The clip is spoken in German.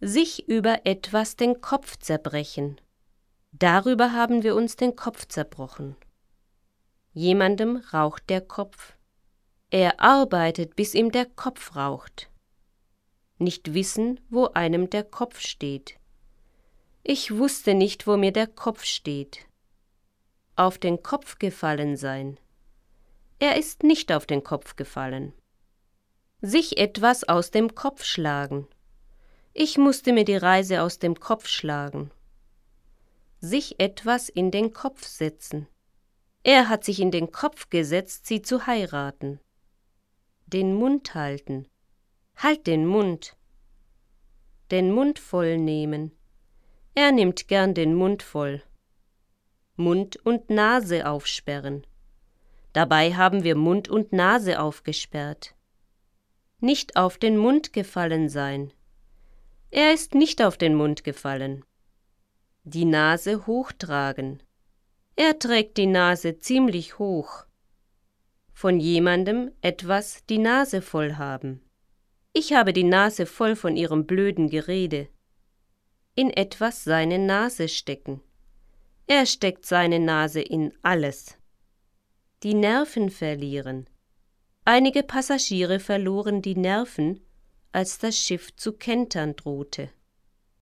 Sich über etwas den Kopf zerbrechen. Darüber haben wir uns den Kopf zerbrochen. Jemandem raucht der Kopf. Er arbeitet, bis ihm der Kopf raucht. Nicht wissen, wo einem der Kopf steht. Ich wusste nicht, wo mir der Kopf steht. Auf den Kopf gefallen sein. Er ist nicht auf den Kopf gefallen. Sich etwas aus dem Kopf schlagen. Ich musste mir die Reise aus dem Kopf schlagen. Sich etwas in den Kopf setzen. Er hat sich in den Kopf gesetzt, sie zu heiraten. Den Mund halten. Halt den Mund. Den Mund voll nehmen. Er nimmt gern den Mund voll. Mund und Nase aufsperren. Dabei haben wir Mund und Nase aufgesperrt. Nicht auf den Mund gefallen sein. Er ist nicht auf den Mund gefallen. Die Nase hochtragen. Er trägt die Nase ziemlich hoch. Von jemandem etwas die Nase voll haben. Ich habe die Nase voll von ihrem blöden Gerede. In etwas seine Nase stecken. Er steckt seine Nase in alles. Die Nerven verlieren. Einige Passagiere verloren die Nerven, als das Schiff zu kentern drohte.